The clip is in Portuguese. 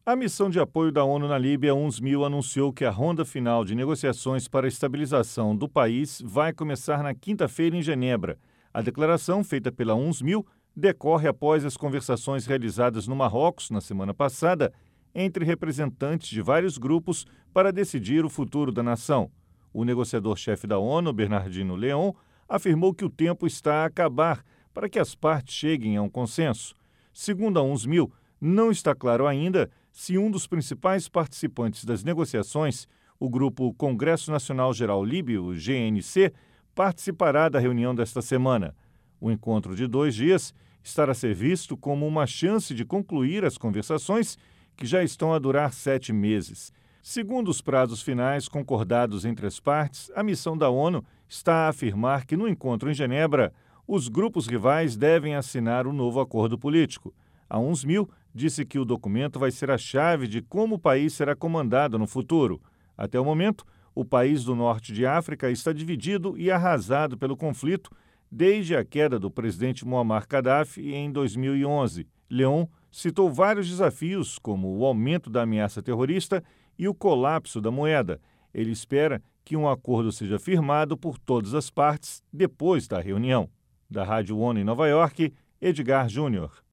A missão de apoio da ONU na Líbia, UNSMIL, anunciou que a ronda final de negociações para a estabilização do país vai começar na quinta-feira em Genebra. A declaração, feita pela UNSMIL, decorre após as conversações realizadas no Marrocos na semana passada entre representantes de vários grupos para decidir o futuro da nação. O negociador-chefe da ONU, Bernardino León, afirmou que o tempo está a acabar para que as partes cheguem a um consenso. Segundo a UNSMIL, não está claro ainda se um dos principais participantes das negociações, o grupo Congresso Nacional Geral Líbio, GNC, participará da reunião desta semana. O encontro de 2 dias estará a ser visto como uma chance de concluir as conversações, que já estão a durar 7 meses. Segundo os prazos finais concordados entre as partes, a missão da ONU está a afirmar que no encontro em Genebra, os grupos rivais devem assinar um novo acordo político. A UNSMIL disse que o documento vai ser a chave de como o país será comandado no futuro. Até o momento, o país do norte de África está dividido e arrasado pelo conflito desde a queda do presidente Muammar Gaddafi em 2011. León citou vários desafios, como o aumento da ameaça terrorista e o colapso da moeda. Ele espera que um acordo seja firmado por todas as partes depois da reunião. Da Rádio ONU em Nova York, Edgar Júnior.